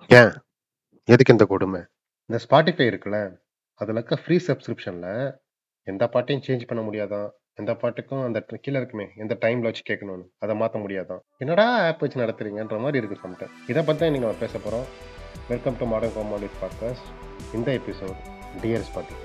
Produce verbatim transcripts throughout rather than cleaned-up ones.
ஏன்? எதுக்கு இந்த கொடுமை? இந்த Spotify இருக்குல்ல, அதுல இருக்க ஃப்ரீ சப்ஸ்கிரிப்ஷன்ல எந்த பாட்டையும் சேஞ்ச் பண்ண முடியாதாம். எந்த பாட்டுக்கும் அந்த ட் கீழ இருக்குமே, எந்த டைம்ல வச்சு கேட்கணும்னு, அத மாத்த முடியாதாம். என்னடா ஆப் வச்சு நடத்துறீங்கன்ற மாரி இருக்கு சம்டைம். இத பத்தி தான் இன்னைக்கு நம்ம பேச போறோம். Welcome to modern comedies podcast. இந்த எபிசோட் டியர் Spotify.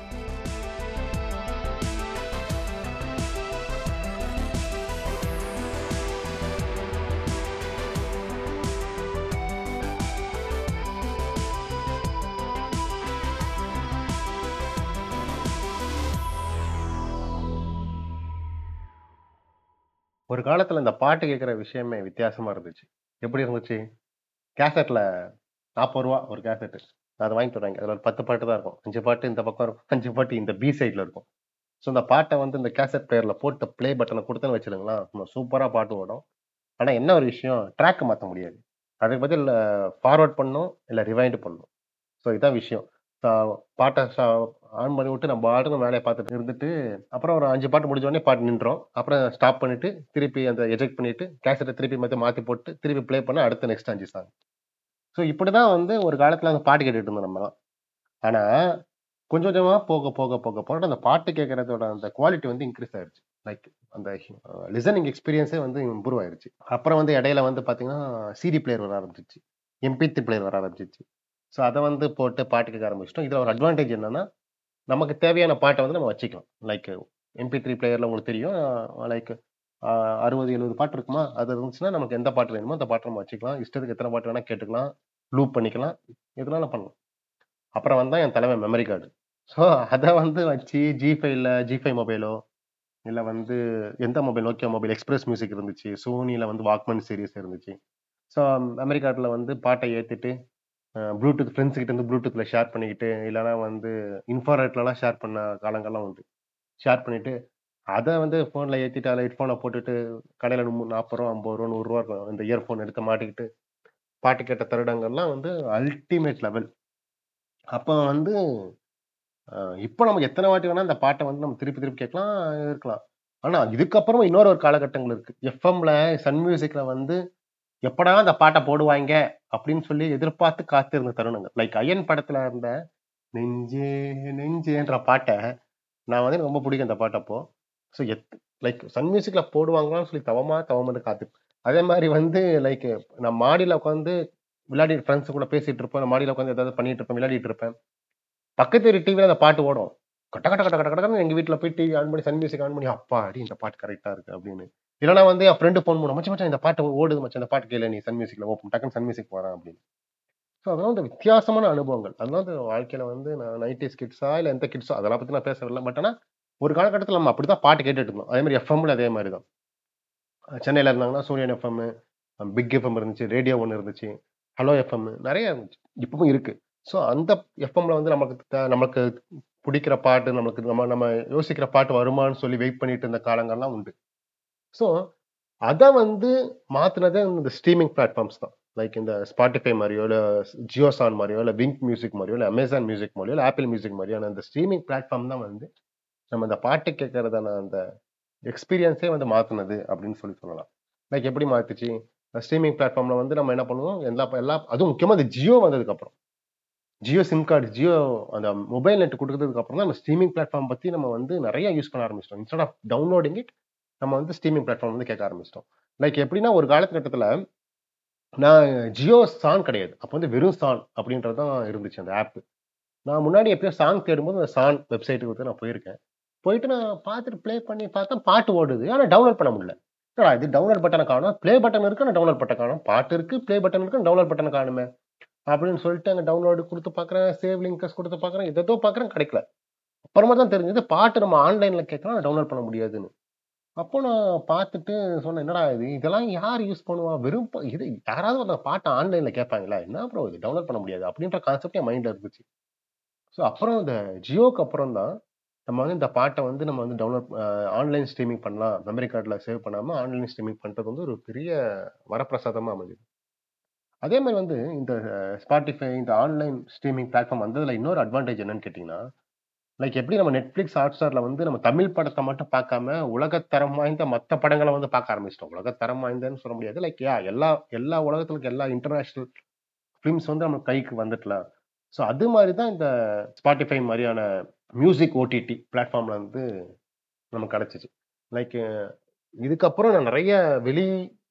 ஒரு காலத்துல இந்த பாட்டு கேட்கிற விஷயமே வித்தியாசமா இருந்துச்சு. எப்படி இருந்துச்சு? கேசட்ல ரூ. நாற்பது ஒரு கேசெட். அத வாங்கிட்டு வருவாங்க. அதுல ஒரு பத்து பாட்டு தான் இருக்கும். அஞ்சு பாட்டு இந்த பக்கம் இருக்கும். அஞ்சு பாட்டு இந்த பி சைட்ல இருக்கும். ஸோ இந்த பாட்ட வந்து இந்த கேசெட் பிளேயர்ல போட்டு ப்ளே பட்டன குடுத்தேன்னு வச்சுக்கோங்களேன், சும்மா சூப்பரா பாட்டு ஓடும். ஆனா என்ன ஒரு விஷயம், ட்ராக் மாத்த முடியாது. அதுக்கு பதில் ஃபார்வர்ட் பண்ணணும், இல்ல ரிவைண்ட் பண்ணணும். ஸோ இதான் விஷயம். ச பாட்ட ச ஆன் பண்ணி விட்டு நம்ம பாட்டுக்கு வேலைய பார்த்துட்டு இருந்துட்டு, அப்புறம் ஒரு அஞ்சு பாட்டு முடிஞ்ச உடனே பாட்டு நின்றும். அப்புறம் ஸ்டாப் பண்ணிட்டு, திருப்பி அந்த எஜெக்ட் பண்ணிட்டு, கேசெட்ட திருப்பி மறுபடியும் மாத்தி போட்டு, திருப்பி ப்ளே பண்ணா அடுத்த நெக்ஸ்ட் அஞ்சு சாங். ஸோ இப்படிதான் வந்து ஒரு காலத்துல அந்த பாட்டு கேட்டுட்டு இருந்தோம் நம்மலாம். ஆனா, கொஞ்சம் கொஞ்சமா போக, போக, போக, போக அந்த பாட்டு கேட்கறதோட அந்த குவாலிட்டி வந்து இன்கிரீஸ் ஆயிருச்சு. லைக் அந்த அ லிசனிங் எக்ஸ்பீரியன்ஸே வந்து இம்ப்ரூவ் ஆயிருச்சு. அப்புறம் வந்து இடையில வந்து பார்த்தீங்கன்னா, சிடி பிளேயர் வர ஆரம்பிச்சுச்சு. எம்பி3 பிளேயர் வர ஆரம்பிச்சுச்சு. ஸோ அத வந்து போட்டு பாட்டு கேட்க ஆரம்பிச்சுட்டோம். இதுல ஒரு அட்வான்டேஜ் என்னன்னா, நமக்கு தேவையான பாட்ட வந்து நம்ம வச்சுக்கலாம். லைக் எம்பி3 பிளேயர்ல உங்களுக்கு தெரியும். லைக் அ அறுபது, எழுபது பாட்டு இருக்குமா? அது இருந்துச்சுன்னா, நமக்கு எந்த பாட்டு வேணுமோ அந்த பாட்ட நம்ம வச்சுக்கலாம். இஷ்டத்துக்கு எத்தன பாட்டு வேணா கேட்டுக்கலாம். லூப் பண்ணிக்கலாம். எதுனாலும் பண்ணலாம். அப்புறம் வந்தான் என் தலைவன் மெமரி கார்டு. ஸோ அத வந்து வச்சு ஜி5ல ஜி5 மொபைலோ, இல்ல வந்து எந்த mobile Nokia mobile express music இருந்துச்சு. சோனில வந்து வாக்மன் சீரிஸ் இருந்துச்சு. ஸோ மெமரி கார்டுல வந்து பாட்ட ஏத்திட்டு, அ ப்ளூடூத் ஃப்ரெண்ட்ஸ் கிட்ட இருந்து ப்ளூடூத்ல ஷேர் பண்ணிக்கிட்டு, இல்லன்னா வந்து இன்ஃப்ராரெட்லலாம் ஷேர் பண்ண காலங்கள்லாம் உண்டு. ஷேர் பண்ணிட்டு, அத வந்து ஃபோன்ல ஏத்திட்டு, அதுல ஹெட்ஃபோன போட்டுட்டு, கடையில ரூ. நாற்பது, ரூ. ஐம்பது, ரூ. நூறு இருக்கும். இந்த இயர்ஃபோன் எடுத்து மாட்டிக்கிட்டு, பாட்டு கேட்ட தருணங்கள்லாம் வந்து அல்டிமேட் லெவல். அப்ப வந்து அ இப்ப நமக்கு எத்தன வாட்டி வேணா இந்த பாட்ட வந்து நம்ம திருப்பி திருப்பி கேட்கலாம், இருக்கலாம். ஆனா இதுக்கப்புறம் இன்னொரு ஒரு காலகட்டங்கள் இருக்கு. எஃப்எம்ல, சன் மியூசிக்ல வந்து எப்படா அந்த பாட்ட போடுவாய்ங்க அப்படின்னு சொல்லி எதிர்பார்த்து காத்திருந்த தருணங்கள். லைக் அயன் படத்துல இருந்த நெஞ்சே நெஞ்சேன்ற பாட்ட நான் வந்து எனக்கு ரொம்ப பிடிக்கும் அந்த பாட்டு அப்போ. ஸோ எத் லைக் சன் மியூசிக்ல போடுவாங்களான்னு சொல்லி தவமா தவம் வந்து காத்துருப்பேன். அதே மாரி வந்து லைக் நான் மாடியில உட்காந்து விளையாடிட்டு ஃப்ரெண்ட்ஸ் கூட பேசிட்டு இருப்பேன். நான் மாடியில உட்காந்து ஏதாவது பண்ணிட்டு இருப்பேன், விளையாடிட்டு இருப்பேன். பக்கத்து வீட்டு டிவில அந்த பாட்டு ஓடும். கட கட கட கட கடன்னு எங்க வீட்ல போய் டிவி ஆன் பண்ணி சன் மியூசிக் ஆன் பண்ணி, அப்பாடி! இந்த பாட்டு கரெக்ட்டா இருக்கு அப்படின்னு. இல்லன்னா வந்து என் ஃப்ரெண்ட் ஃபோன் பண்ணுவான், மச்சான் மச்சான் இந்த பாட்டு ஓடுது மச்சான், இந்த பாட்டு கேளு நீ சன் மியூசிக்ல ஓப்பன் டக்குன்னு சன் மியூசிக் போறேன் அப்படின்னு. ஸோ அதெல்லாம் வந்து வித்தியாசமான அனுபவங்கள். அதெல்லாம் வந்து வாழ்க்கையில வந்து நான் நைன்டீஸ் கிட்ஸா இல்ல எந்த கிட்ஸோ அதெல்லாம் பத்தி நான் பேச வரல. பட் ஆனா ஒரு காலகட்டத்தில நம்ம அப்படித்தான் பாட்டு கேட்டுட்டு இருந்தோம். அதே மாரி எஃப்எம்ல அதே மாரி தான். சென்னையில இருந்தாங்கன்னா சூரியன் எஃப்எம், பிக் எஃப்எம் இருந்துச்சு, ரேடியோ ஒண்ணு இருந்துச்சு, ஹலோ எஃப்எம் நெறைய இருந்துச்சு. இப்பவும் இருக்கு. ஸோ அந்த எஃப்எம்ல வந்து நமக்கு த நமக்கு புடிக்கிற பாட்டு, நமக்கு நம்ம நம்ம யோசிக்கிற பாட்டு வருமான்னு சொல்லி வெயிட் பண்ணிட்டு இருந்த காலங்கள்லாம் உண்டு. ஸோ அத வந்து மாத்துனதே இந்த ஸ்ட்ரீமிங் பிளாட்ஃபார்ம்ஸ் தான். லைக் இந்த Spotify மாரியோ, இல்ல ஜியோ சாவன் மாரியோ, இல்ல விங்க் மியூசிக் மாரியோ, இல்ல Amazon மியூசிக் மாரியோ, இல்ல Apple மியூசிக் மாரியான அந்த ஸ்ட்ரீமிங் பிளாட்ஃபார்ம் தான் வந்து நம்ம இந்த பாட்டு கேட்கறதான அந்த எக்ஸ்பீரியன்ஸே வந்து மாத்துனது அப்படின்னு சொல்லி சொல்லலாம். லைக் எப்படி மாத்துச்சு? ஸ்ட்ரீமிங் பிளாட்ஃபார்ம்ல வந்து நம்ம என்ன பண்ணுவோம், எல்லா எல்லா அதுவும் முக்கியமா இந்த ஜியோ வந்ததுக்கு அப்புறம். ஜியோ சிம் கார்டு, ஜியோ அந்த மொபைல் நெட் குடுத்ததுக்கு அப்புறம் தான் நம்ம ஸ்ட்ரீமிங் பிளாட்ஃபார்ம் பத்தி நம்ம வந்து நெறைய யூஸ் பண்ண ஆரம்பிச்சுட்டோம். இன்ஸ்டெட் ஆஃப் டவுன்லோடிங் இட் நம்ம வந்து ஸ்ட்ரீமிங் பிளாட்ஃபார்ம் வந்து கேட்க ஆரம்பிச்சுட்டோம். லைக் எப்படின்னா ஒரு காலகட்டத்தில நான் ஜியோ சான் கிடையாது. அப்ப வந்து வெறும் சான் அப்படின்றது தான் இருந்துச்சு அந்த ஆப். நான் முன்னாடி எப்பயோ சாங் தேடும்போது அந்த சான் வெப்சைட்டுக்கு வந்து நான் போயிருக்கேன். போயிட்டு நான் பார்த்துட்டு ப்ளே பண்ணி பார்த்தேன், பாட்டு ஓடுது. ஆனா டவுன்லோட் பண்ண முடியல. என்னடா இது டவுன்லோட் பட்டன காணோம். ப்ளே பட்டன் இருக்கு. ஆனா டவுன்லோட் பட்டன் காணோம். பாட்டு இருக்கு, ப்ளே பட்டன் இருக்கு. டவுன்லோட் பட்டன காணுமே! அப்படின்னு சொல்லிட்டு அங்க டவுன்லோட் குடுத்து பார்க்குறேன். சேவ் லிங்க்ஸ் குடுத்து பார்க்குறேன். ஏதேதோ பார்க்குறேன் கிடைக்கல. அப்புறமா தான் தெரிஞ்சது பாட்டு நம்ம ஆன்லைன்ல கேட்கலாம். டவுன்லோட் பண்ண முடியாதுன்னு. அப்போ நான் பார்த்துட்டு சொன்னேன், "என்னடா இது? இதெல்லாம் யார் யூஸ் பண்ணுவா? வெறும் ப இது யாராவது ஒரு பாட்ட ஆன்லைன்ல கேட்பாங்களா? என்ன ப்ரோ இது டவுன்லோட் பண்ண முடியாது." அப்படின்ற கான்செப்ட் என் மைண்ட்ல இருந்துச்சு. ஸோ அப்புறம் இந்த ஜியோக்கு அப்புறம் தான் நம்ம வந்து இந்த பாட்ட வந்து நம்ம வந்து டவுன்லோட் அ ஆன்லைன் ஸ்ட்ரீமிங் பண்ணலாம். மெமரி கார்ட்ல சேவ் பண்ணாம ஆன்லைன் ஸ்ட்ரீமிங் பண்றது வந்து ஒரு பெரிய வரப்பிரசாதமா அமைஞ்சது. அதே மாரி வந்து இந்த Spotify இந்த ஆன்லைன் ஸ்ட்ரீமிங் பிளாட்ஃபார்ம் வந்ததுல இன்னொரு அட்வான்டேஜ் என்னன்னு கேட்டீங்கன்னா, லைக் எப்படி நம்ம Netflix, Hotstarல வந்து நம்ம தமிழ் படத்த மட்டும் பார்க்காம, உலகத்தரம் வாய்ந்த மத்த படங்கள வந்து பார்க்க ஆரம்பிச்சுட்டோம். உலகத்தரம் வாய்ந்தன்னு சொல்ல முடியாது. லைக் யா எல்லா எல்லா உலகத்துல இருக்க எல்லா இன்டர்நேஷனல் ஃபிலிம்ஸ் வந்து நம்ம கைக்கு வந்துட்டலாம். ஸோ அது மாதிரி தான் இந்த Spotify மாரியான மியூசிக் ஓடிடி பிளாட்ஃபார்ம்ல வந்து நமக்கு கிடைச்சுச்சு. லைக் இதுக்கப்புறம் நான் நெறைய வெளி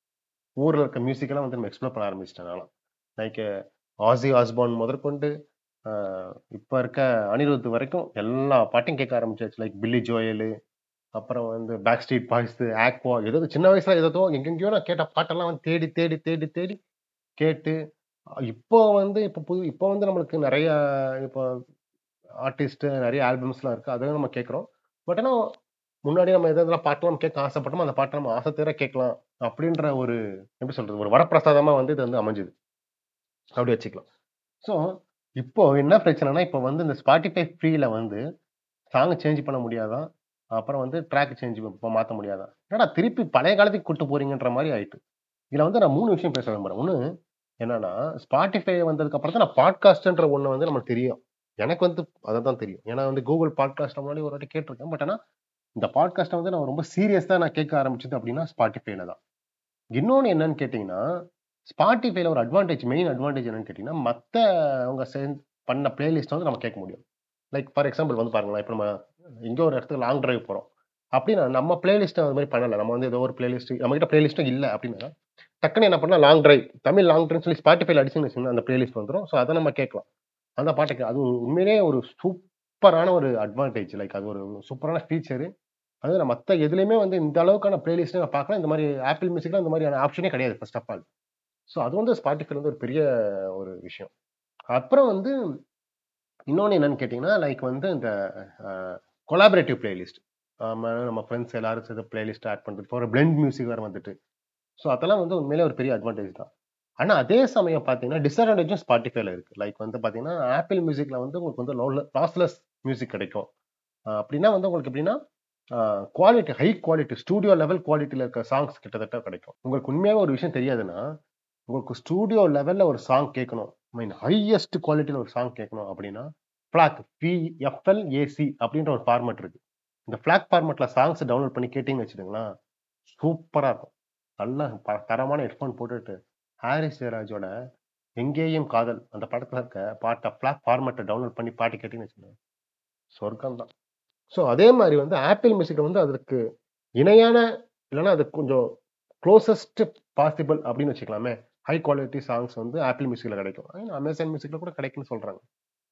ஊர்ல இருக்க மியூசிக் எல்லாம் வந்து நம்ம எக்ஸ்ப்ளோர் பண்ண ஆரம்பிச்சுட்டேன் நான்லாம். லைக் ஆஸி ஆஸ்பார்ன் முதற்கொண்டு அ இப்ப இருக்க அனிருத் வரைக்கும் எல்லா பாட்டையும் கேட்க ஆரம்பிச்சாச்சு. லைக் பில்லி ஜோயலு, அப்புறம் வந்து பேக் ஸ்ட்ரீட் பாய்ஸ், ஆக்வா ஏதோ சின்ன வயசுல ஏதேதோ எங்கெங்கேயோ நான் கேட்ட பாட்டெல்லாம் வந்து தேடி, தேடி, தேடி, தேடி கேட்டு அ இப்போ வந்து இப்போ புது இப்போ வந்து நம்மளுக்கு நெறைய இப்போ ஆர்டிஸ்ட் நெறைய ஆல்பம்ஸ்லாம் இருக்கு. அதையும் நம்ம கேட்கிறோம். பட் ஆனா முன்னாடி நம்ம எது எதெல்லாம் பாட்டெல்லாம் நம்ம கேட்க ஆசைப்பட்டோமோ, அந்த பாட்ட நம்ம ஆசை தீர கேட்கலாம். அப்படின்ற ஒரு எப்படி சொல்றது? ஒரு வரப்பிரசாதமா வந்து இது வந்து அமைஞ்சது. அப்படி வச்சுக்கலாம். ஸோ இப்போ என்ன பிரச்சனைன்னா, இப்போ வந்து இந்த Spotify ஃப்ரீல வந்து சாங் சேஞ்ச் பண்ண முடியாதாம். அப்புறம் வந்து ட்ராக் சேஞ்ச் இப்ப மாத்த முடியாதாம். என்னடா திருப்பி பழைய காலத்துக்கு கூட்டு போறீங்கன்ற மாரி ஆயிட்டு. இதுல வந்து நான் மூணு விஷயம் பேச விரும்புறேன். ஒண்ணு என்னன்னா, Spotify வந்ததுக்கு அப்புறம் தான் நான் பாட்காஸ்ட்ன்ற ஒண்ணு வந்து நமக்கு தெரியும். எனக்கு வந்து அததான் தெரியும். ஏன்னா வந்து Google பாட்காஸ்ட் முன்னாடி ஒரு வாட்டி கேட்டுருக்கேன். பட் ஆனா, இந்த பாட்காஸ்ட்ட வந்து நான் ரொம்ப சீரியஸா நான் கேட்க ஆரம்பிச்சது அப்படின்னா Spotifyல தான். இன்னொன்னு என்னன்னு கேட்டீங்கன்னா, Spotifyல ஒரு அட்வான்டேஜ் மெயின் அட்வான்டேஜ் என்னன்னு கேட்டீங்கன்னா, மத்தவங்க சேர்ந்து பண்ண பிளேலிஸ்ட்ட வந்து நம்ம கேட்க முடியும். லைக் ஃபார் எக்ஸாம்பிள் வந்து பாருங்களேன், இப்ப நம்ம எங்கேயோ ஒரு இடத்துக்கு லாங் டிரைவ் போறோம். அப்படின்னா நம்ம பிளேலிஸ்ட்ட அது மாரி பண்ணல. நம்ம வந்து ஏதோ ஒரு பிளேலிஸ்ட் நம்மகிட்ட பிளேலிஸ்ட்டும் இல்ல அப்படின்னா, டக்குனு என்ன பண்ணலாம் லாங் டிரைவ், தமிழ் லாங் டிரைவ்னு சொல்லி Spotifyல அடிச்சீங்கன்னு வச்சுக்கோங்களேன், அந்த பிளேலிஸ்ட் வந்துரும். ஸோ அத நம்ம கேட்கலாம். அந்த பாட்டுக்கு அது உண்மையிலேயே ஒரு சூப்பரான ஒரு அட்வான்டேஜ். லைக் அது ஒரு சூப்பரான ஃபீச்சரு. அதுவும் நான் மத்த எதுலயுமே வந்து இந்த அளவுக்கான பிளேலிஸ்ட் நான் பார்க்கல. இந்த மாரி Apple Musicல இந்த மாரியான ஆப்ஷனே கிடையாது ஃபர்ஸ்ட் ஆஃப் ஆல். ஸோ அது வந்து Spotifyல வந்து ஒரு பெரிய ஒரு விஷயம். அப்புறம் வந்து இன்னொன்னு என்னன்னு கேட்டீங்கன்னா, லைக் வந்து இந்த அ கொலாபரேட்டிவ் பிளேலிஸ்ட். ஆமா நம்ம ஃபிரெண்ட்ஸ் எல்லாரும் சேர்ந்து பிளேலிஸ்ட் ஆட் பண்றது. இப்போ ஒரு பிளெண்ட் மியூசிக் வேற வந்துட்டு. ஸோ அதெல்லாம் வந்து உண்மையிலேயே ஒரு பெரிய அட்வான்டேஜ் தான். ஆனா அதே சமயம் பார்த்தீங்கன்னா, டிஸ்அட்வான்டேஜும் Spotifyல இருக்கு. லைக் வந்து பார்த்தீங்கன்னா, Apple Musicல வந்து உங்களுக்கு வந்து லோல லாஸ்லெஸ் மியூசிக் கிடைக்கும். அ அப்படின்னா வந்து உங்களுக்கு எப்படின்னா, uh quality high quality studio level குவாலிட்டில இருக்க சாங்ஸ் கிட்டத்தட்ட கிடைக்கும். உங்களுக்கு உண்மையாவே ஒரு விஷயம் தெரியாதுன்னா, உங்களுக்கு ஸ்டூடியோ லெவல்ல ஒரு சாங் கேட்கணும். ஐ மீன் ஹையஸ்ட் குவாலிட்டில ஒரு சாங் கேட்கணும் அப்படின்னா, ஃபிளாக் பி-எஃப்-எல்-ஏ-சி அப்படின்ற ஒரு ஃபார்மட் இருக்கு. இந்த ஃபிளாக் ஃபார்மட்ல சாங்ஸ் டவுன்லோட் பண்ணி கேட்டீங்கன்னு வச்சுக்கோங்களேன், சூப்பரா இருக்கும். நல்லா ப தரமான ஹெட்ஃபோன் போட்டுட்டு, ஹாரிஸ் ஜெயராஜோட "எங்கேயும் காதல்" அந்த படத்துல இருக்க பாட்ட ஃபிளாக் ஃபார்மட்ட டவுன்லோட் பண்ணி பாட்டு கேட்டீங்கன்னு வச்சுக்கோங்க, சொர்க்கம் தான். ஸோ அதே மாரி வந்து ஆப்பிள் மியூசிக்ல வந்து அதற்கு இணையான இல்லன்னா அது கொஞ்சம் குளோசஸ்ட் பாசிபிள் அப்படின்னு வச்சுக்கலாமே. ஹை குவாலிட்டி சாங்ஸ் வந்து ஆப்பிள் மியூசிக்ல கிடைக்கும். அமேசான் மியூசிக்ல கூட கிடைக்கும்னு சொல்றாங்க.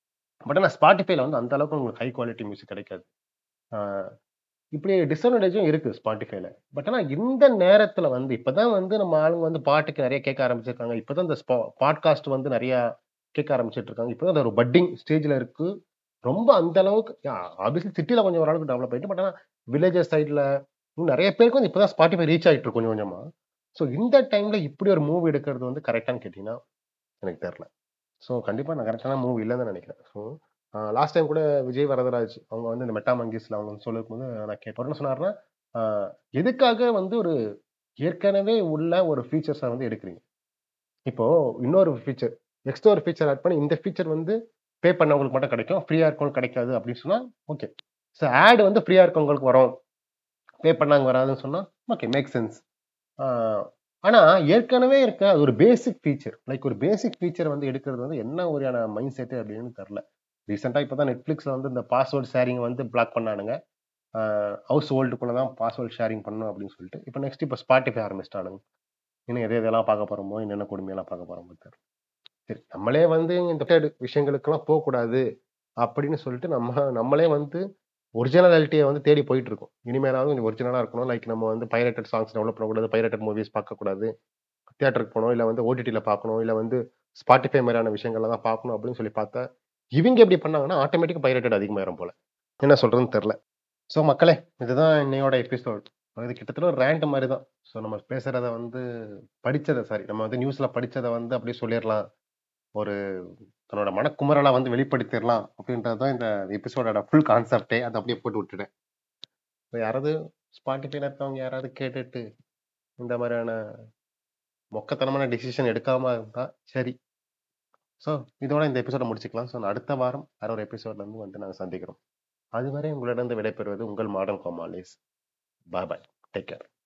பட் ஆனா Spotifyல வந்து அந்த அளவுக்கு உங்களுக்கு ஹை குவாலிட்டி மியூசிக் கிடைக்காது. ஆ இப்படி டிஸ்அட்வான்டேஜும் இருக்கு Spotifyல. பட் ஆனா இந்த நேரத்துல வந்து இப்பதான் வந்து நம்ம ஆளுங்க வந்து பாட்டுக்கு நெறைய கேட்க ஆரம்பிச்சிருக்காங்க. இப்பதான் இந்த ஸ்பா பாட்காஸ்ட் வந்து நெறைய கேட்க ஆரம்பிச்சுட்டு இருக்காங்க. இப்பதான் அது ஒரு பட்டிங் ஸ்டேஜ்ல இருக்கு. ரொம்ப அந்த அளவுக்கு யா ஆப்வியஸ்லி சிட்டில கொஞ்சம் ஓரளவுக்கு டெவலப் ஆயிட்டு. பட் ஆனா வில்லேஜஸ் சைட்ல இன்னும் நெறைய பேருக்கு வந்து இப்பதான் Spotify ரீச் ஆயிட்டு இருக்கு கொஞ்சம் கொஞ்சமா. ஸோ இந்த டைம்ல இப்படி ஒரு மூவ் எடுக்கிறது வந்து கரெக்ட்டான்னு கேட்டீங்கன்னா, எனக்கு தெரியல. ஸோ கண்டிப்பா நான் கரெக்ட்டான மூவ் இல்லன்னு தான் நெனைக்கிறேன். ஸோ அ லாஸ்ட் டைம் கூட விஜய் வரதராஜ் அவங்க வந்து இந்த மெட்டா மங்கீஸ்ல அவங்க சொல்லும்போது நான் கேட்டேன். அவர் என்ன சொன்னாருன்னா, அ எதுக்காக வந்து ஒரு ஏற்கனவே உள்ள ஒரு ஃபீச்சர்ஸ வந்து எடுக்குறீங்க? இப்போ இன்னொரு ஃபீச்சர் எக்ஸ்ட்ரா ஒரு ஃபீச்சர் ஆட் பண்ணி இந்த ஃபீச்சர் வந்து பே பண்ணவங்களுக்கு மட்டும் கிடைக்கும். ஃப்ரீயா இருக்கவங்களுக்கு கிடைக்காது அப்படின்னு சொன்னா, ஓகே. ஸோ ஆட் வந்து ஃப்ரீயா இருக்கவங்களுக்கு வரும். பே பண்ணாங்க வராதுன்னு சொன்னா, ஓகே மேக் சென்ஸ். ஆ ஆனா ஏற்கனவே இருக்க அது ஒரு பேசிக் ஃபீச்சர். லைக் ஒரு பேசிக் ஃபீச்சர் வந்து எடுக்கிறது வந்து என்ன வகையான மைண்ட் செட் அப்படின்னு தெரியல. ரீசென்ட்டா இப்ப தான் Netflixல வந்து இந்த பாஸ்வேர்ட் ஷேரிங் வந்து பிளாக் பண்ணானுங்க. ஆ ஹவுஸ் ஹோல்டுக்குள்ள தான் பாஸ்வேர்ட் ஷேரிங் பண்ணணும் அப்படின்னு சொல்லிட்டு. இப்ப நெக்ஸ்ட் இப்ப Spotify ஆரம்பிச்சுட்டானுங்க. இன்னும் எது எதெல்லாம் பார்க்க போறோமோ, என்னென்ன கொடுமையெல்லாம் பார்க்க போறோமோ தெரியல. சரி நம்மளே வந்து இந்த விஷயங்களுக்கெல்லாம் போக்கூடாது அப்படின்னு சொல்லிட்டு நம்ம நம்மளே வந்து ஒரிஜினாலிட்டிய வந்து தேடி போயிட்டு இருக்கோம். இனிமேலாவது கொஞ்சம் ஒரிஜினலா இருக்கணும். லைக் நம்ம வந்து பைரேட்டட் சாங்ஸ் டவுன்லோட் பண்ணக்கூடாது. பைரேட்டட் மூவிஸ் பார்க்கக்கூடாது. தியேட்டருக்கு போணும். இல்ல வந்து ஓடிடில பார்க்கணும். இல்ல வந்து Spotify மாரியான விஷயங்கள்ல தான் பார்க்கணும் அப்படின்னு சொல்லி பார்த்தா, இவங்க எப்படி பண்ணாங்கன்னா, ஆட்டோமேட்டிக்கா பைரேட்டட் அதிகமாயிரும் போல. என்ன சொல்றதுன்னு தெரியல. ஸோ மக்களே, இதுதான் இன்னையோட எபிசோட். இது கிட்டத்தட்ட ஒரு ரேண்ட் மாரி தான். ஸோ நம்ம பேசுறத வந்து படிச்சத சாரி நம்ம வந்து நியூஸ்ல படிச்சத வந்து அப்படியே சொல்லிறலாம். ஒரு தன்னோட மனக்குமறலா வந்து வெளிப்படுத்திறலாம் அப்படின்றது தான் இந்த எபிசோடோட ஃபுல் கான்செப்ட்டே. அத அப்படியே போட்டு விட்டுட்டேன். இப்ப யாராவது Spotifyல இருக்கவங்க யாராவது கேட்டுட்டு, இந்த மாரியான மொக்கத்தனமான டிசிஷன் எடுக்காம இருந்தா சரி. ஸோ இதோட இந்த எபிசோட முடிச்சுக்கலாம். ஸோ அடுத்த வாரம் வேற ஒரு எபிசோட்ல இருந்து வந்து நாங்க சந்திக்கிறோம். அதுவரை உங்களிடம் விடைபெறுவது உங்கள் மாடர்ன் கோமாளிஸ். Bye bye. Take care.